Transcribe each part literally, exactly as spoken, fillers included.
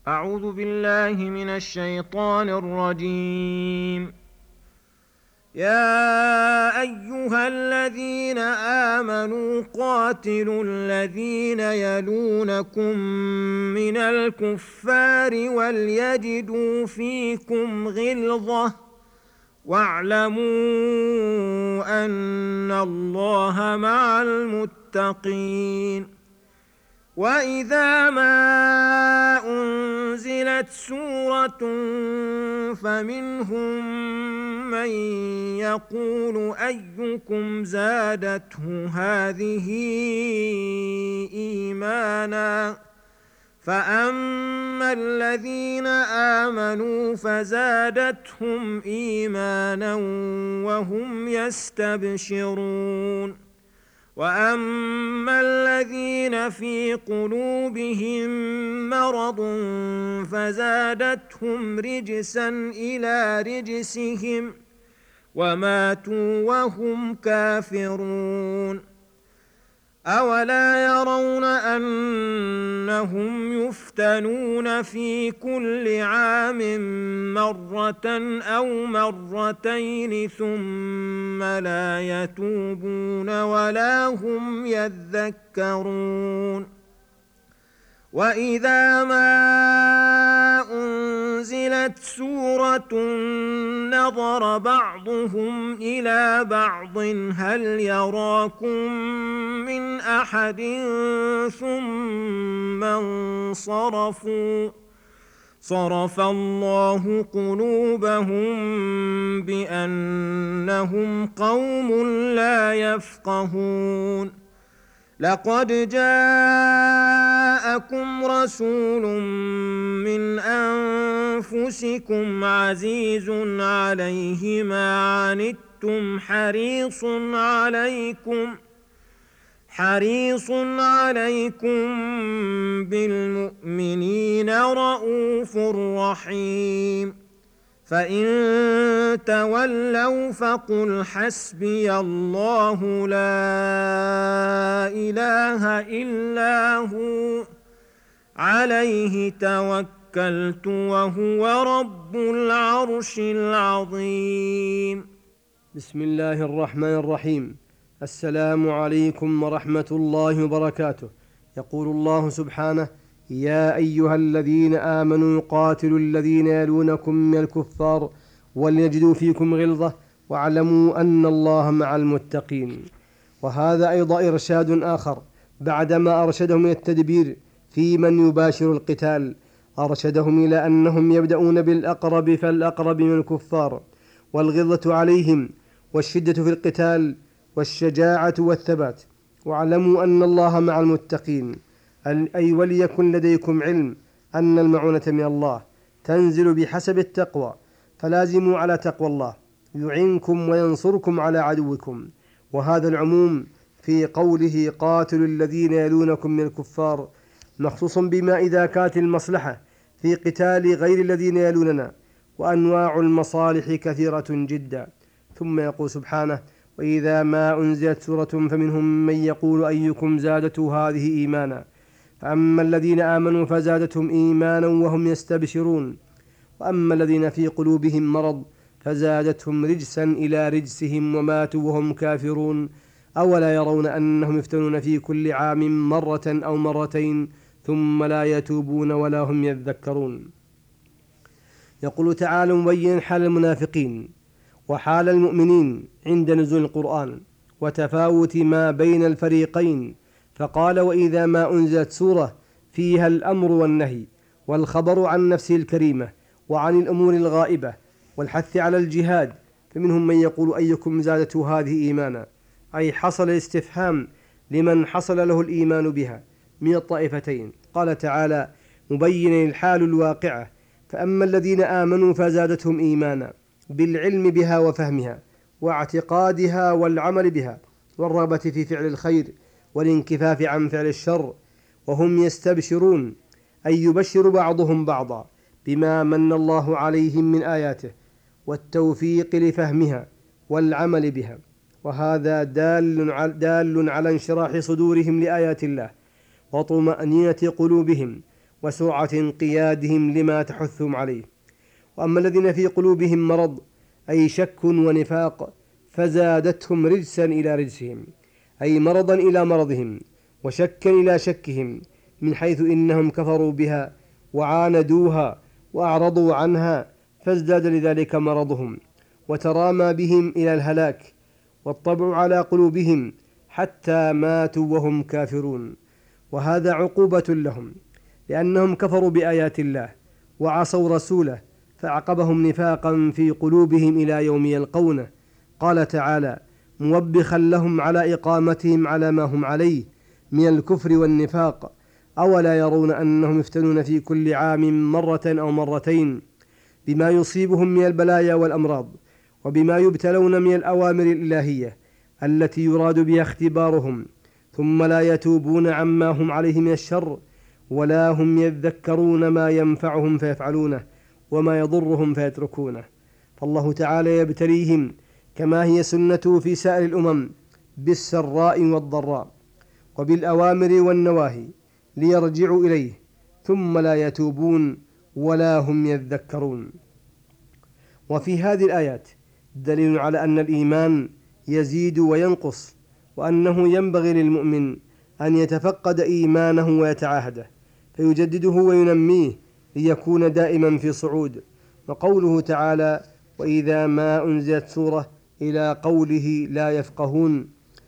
أعوذ بالله من الشيطان الرجيم. يا أيها الذين آمنوا قاتلوا الذين يلونكم من الكفار وليجدوا فيكم غلظة واعلموا أن الله مع المتقين. وإذا ما أنزلت سورة فمنهم من يقول أيكم زادته هذه إيمانا فأما الذين آمنوا فزادتهم إيمانا وهم يستبشرون. وأما الذين في قلوبهم مرض فزادتهم رجسا إلى رجسهم وماتوا وهم كافرون. أولا يرون أنهم يفتنون في كل عام مرة أو مرتين ثم لا يتوبون ولا هم يذكرون. وإذا ما أنزلت سورة نظر بعضهم إلى بعض هل يراكم من أحد ثم انصرفوا صرف الله قلوبهم بأنهم قوم لا يفقهون. لقد جاءكم رسول من أنفسكم عزيز عليه ما عنتم حريص عليكم حريص عليكم بالمؤمنين رءوف رحيم. فإن تولوا فقل حسبي الله لا إله إلا هو عليه توكلت وهو رب العرش العظيم. بسم الله الرحمن الرحيم. السلام عليكم ورحمة الله وبركاته. يقول الله سبحانه: يا أيها الذين آمنوا قاتلوا الذين يلونكم من الكفار وليجدوا فيكم غلظة واعلموا أن الله مع المتقين. وهذا أيضا إرشاد آخر بعدما أرشدهم إلى التدبير في من يباشر القتال، أرشدهم إلى أنهم يبدأون بالأقرب فالأقرب من الكفار، والغلظة عليهم والشدة في القتال والشجاعة والثبات. واعلموا أن الله مع المتقين، أي وليكن لديكم علم أن المعونة من الله تنزل بحسب التقوى، فلازموا على تقوى الله يعينكم وينصركم على عدوكم. وهذا العموم في قوله قاتلوا الذين يلونكم من الكفار مخصوص بما إذا كانت المصلحة في قتال غير الذين يلوننا، وأنواع المصالح كثيرة جدا. ثم يقول سبحانه: وإذا ما أنزلت سورة فمنهم من يقول أيكم زادته هذه إيمانا فأما الذين آمنوا فزادتهم إيمانا وهم يستبشرون وأما الذين في قلوبهم مرض فزادتهم رجسا إلى رجسهم وماتوا وهم كافرون. أولا يرون أنهم يفتنون في كل عام مرة أو مرتين ثم لا يتوبون ولا هم يذكرون. يقول تعالى مبين حال المنافقين وحال المؤمنين عند نزول القرآن وتفاوت ما بين الفريقين، فقال: وإذا ما أنزلت سورة فيها الأمر والنهي والخبر عن نفسه الكريمة وعن الأمور الغائبة والحث على الجهاد فمنهم من يقول أيكم زادته هذه إيمانا، أي حصل الاستفهام لمن حصل له الإيمان بها من الطائفتين. قال تعالى مبين الحال الواقعة: فأما الذين آمنوا فزادتهم إيمانا بالعلم بها وفهمها واعتقادها والعمل بها والرغبة في فعل الخير والانكفاف عن فعل الشر وهم يستبشرون، أي يبشر بعضهم بعضا بما من الله عليهم من آياته والتوفيق لفهمها والعمل بها. وهذا دال, دال على انشراح صدورهم لآيات الله وطمأنينة قلوبهم وسرعة انقيادهم لما تحثهم عليه. وأما الذين في قلوبهم مرض أي شك ونفاق فزادتهم رجسا إلى رجسهم، أي مرضا إلى مرضهم وشكا إلى شكهم، من حيث إنهم كفروا بها وعاندوها وأعرضوا عنها، فازداد لذلك مرضهم وترامى بهم إلى الهلاك، والطبع على قلوبهم حتى ماتوا وهم كافرون. وهذا عقوبة لهم لأنهم كفروا بآيات الله وعصوا رسوله، فأعقبهم نفاقا في قلوبهم إلى يوم يلقونه. قال تعالى موبخا لهم على إقامتهم على ما هم عليه من الكفر والنفاق: أولا يرون أنهم يفتنون في كل عام مرة أو مرتين بما يصيبهم من البلايا والأمراض، وبما يبتلون من الأوامر الإلهية التي يراد بها اختبارهم، ثم لا يتوبون عما هم عليه من الشر، ولا هم يذكرون ما ينفعهم فيفعلونه وما يضرهم فيتركونه. فالله تعالى يبتليهم كما هي سنته في سائر الأمم بالسراء والضراء وبالأوامر والنواهي ليرجعوا إليه، ثم لا يتوبون ولا هم يذكرون. وفي هذه الآيات دليل على أن الإيمان يزيد وينقص، وأنه ينبغي للمؤمن أن يتفقد إيمانه ويتعاهده فيجدده وينميه ليكون دائما في صعود. وقوله تعالى: وإذا ما أنزلت سورة إلى قوله لا يفقهون،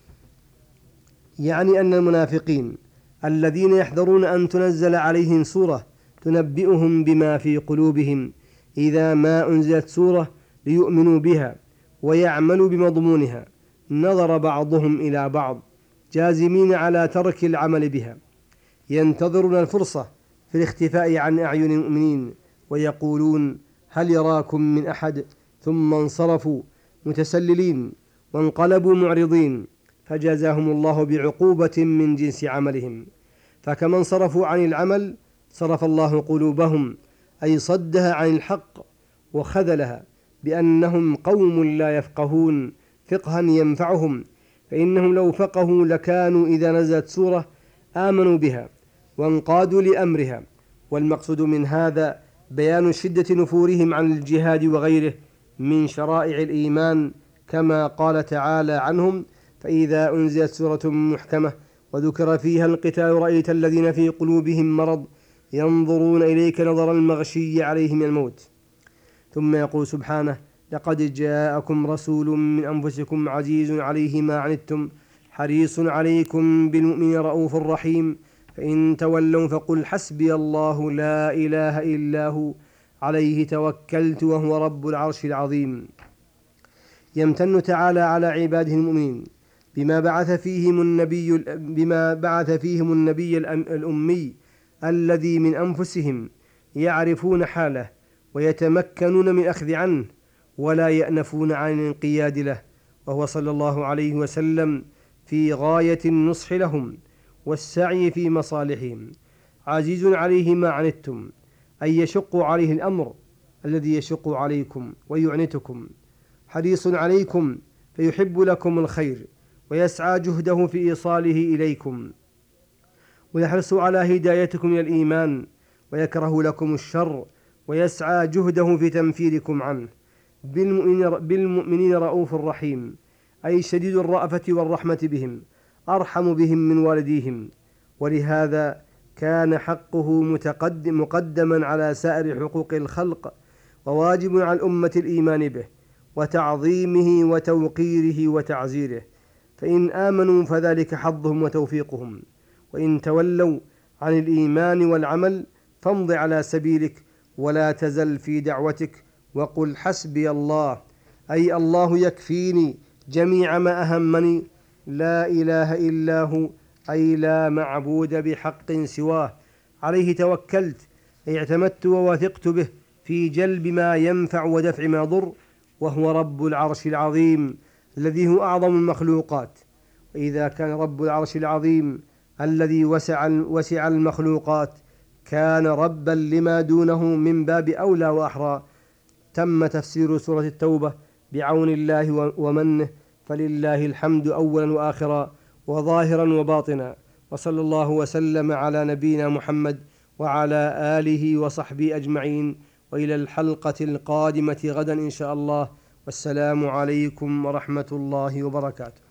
يعني أن المنافقين الذين يحذرون أن تنزل عليهم سورة تنبئهم بما في قلوبهم إذا ما أنزلت سورة ليؤمنوا بها ويعملوا بمضمونها، نظر بعضهم إلى بعض جازمين على ترك العمل بها، ينتظرون الفرصة في الاختفاء عن أعين المؤمنين، ويقولون: هل يراكم من أحد؟ ثم انصرفوا متسللين وانقلبوا معرضين، فجزاهم الله بعقوبة من جنس عملهم. فكما انصرفوا عن العمل صرف الله قلوبهم، أي صدها عن الحق وخذلها، بأنهم قوم لا يفقهون فقها ينفعهم، فإنهم لو فقهوا لكانوا إذا نزلت سورة آمنوا بها وانقادوا لأمرها. والمقصود من هذا بيان شدة نفورهم عن الجهاد وغيره من شرائع الإيمان، كما قال تعالى عنهم: فإذا أنزلت سورة محكمة وذكر فيها القتال رأيت الذين في قلوبهم مرض ينظرون إليك نظر المغشي عليه من الموت. ثم يقول سبحانه: لقد جاءكم رسول من أنفسكم عزيز عليه ما عنتم حريص عليكم بالمؤمنين رؤوف رحيم، فإن تولوا فقل حسبي الله لا إله إلا هو عليه توكلت وهو رب العرش العظيم. يمتن تعالى على عباده المؤمنين بما بعث فيهم النبي بما بعث فيهم النبي الأمي الذي من أنفسهم يعرفون حاله ويتمكنون من أخذ عنه ولا يأنفون عن الانقياد له، وهو صلى الله عليه وسلم في غاية النصح لهم والسعي في مصالحهم، عزيز عليه ما عنتم، أي يشق عليه الأمر الذي يشق عليكم ويعنتكم، حريص عليكم فيحب لكم الخير ويسعى جهده في إيصاله إليكم، ويحرص على هدايتكم إلى الإيمان، ويكره لكم الشر ويسعى جهده في تنفيركم عنه. بالمؤمنين رؤوف رحيم، أي شديد الرأفة والرحمة بهم، أرحم بهم من والديهم، ولهذا كان حقه متقدم مقدما على سائر حقوق الخلق، وواجب على الأمة الإيمان به وتعظيمه وتوقيره وتعزيره، فإن آمنوا فذلك حظهم وتوفيقهم، وإن تولوا عن الإيمان والعمل فامض على سبيلك ولا تزل في دعوتك وقل حسبي الله، أي الله يكفيني جميع ما أهمني، لا إله إلا هو، أي لا معبود بحق سواه، عليه توكلت، أي اعتمدت ووثقت به في جلب ما ينفع ودفع ما ضر، وهو رب العرش العظيم الذي هو أعظم المخلوقات. وإذا كان رب العرش العظيم الذي وسع وسع المخلوقات كان ربا لما دونه من باب أولى وأحرى. تم تفسير سورة التوبة بعون الله ومنه، فلله الحمد أولا وآخرا وظاهرا وباطنا، وصلى الله وسلم على نبينا محمد وعلى آله وصحبه أجمعين، وإلى الحلقة القادمة غدا إن شاء الله، والسلام عليكم ورحمة الله وبركاته.